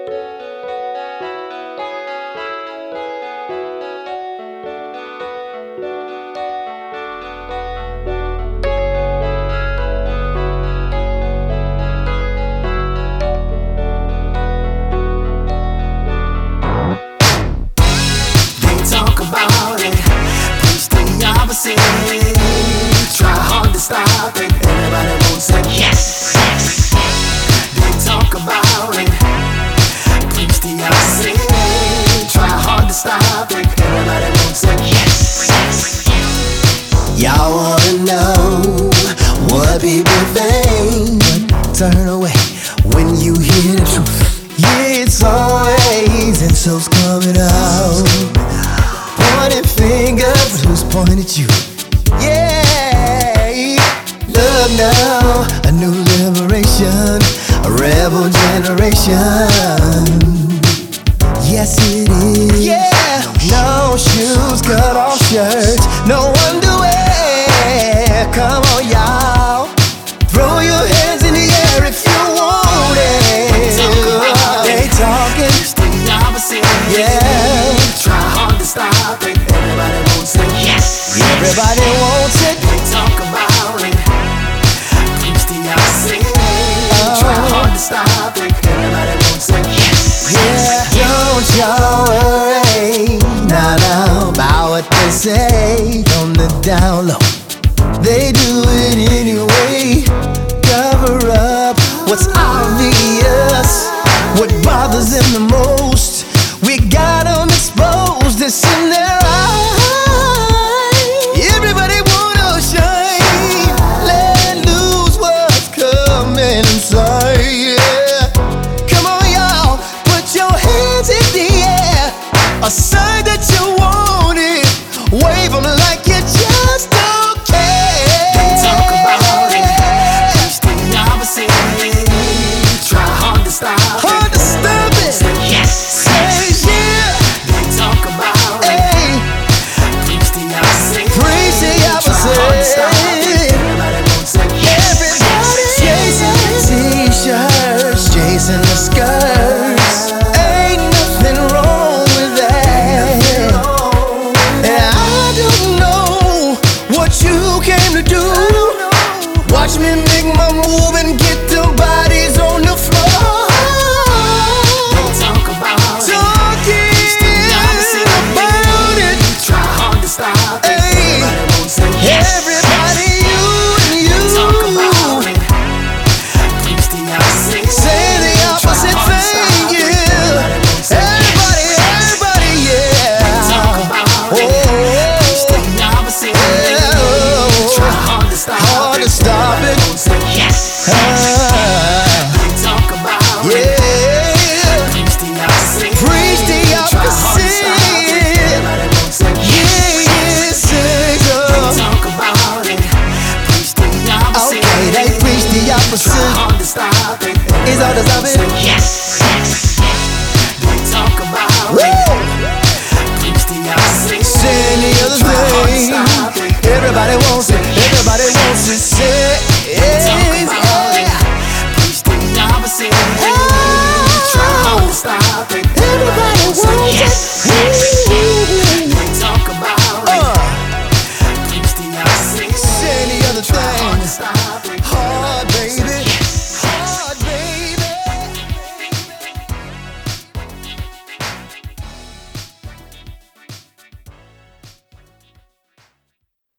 Talk about it, preach the opposite. Try hard to stop it, everybody won't say yes. They talk about it, preach the opposite. Try hard to stop it, everybody won't say yes. Y'all wanna know what people think, but turn away when you hear the truth. Yeah, it's always insults coming out, pointing fingers, who's pointing at you? Yeah, look now, a new liberation, a rebel generation. Yes it is. Yeah, no shoes, cut off shirts, no underwear. Come on y'all, throw your hands in the air if you want it. They talking, the opposite. Yeah, try hard to stop it, everybody wants it. Yes, everybody wants it. They talk about it, preach the opposite. Try hard to stop it, everybody wants it. Yes, yeah, don't y'all worry now about what they say on the down low. They do it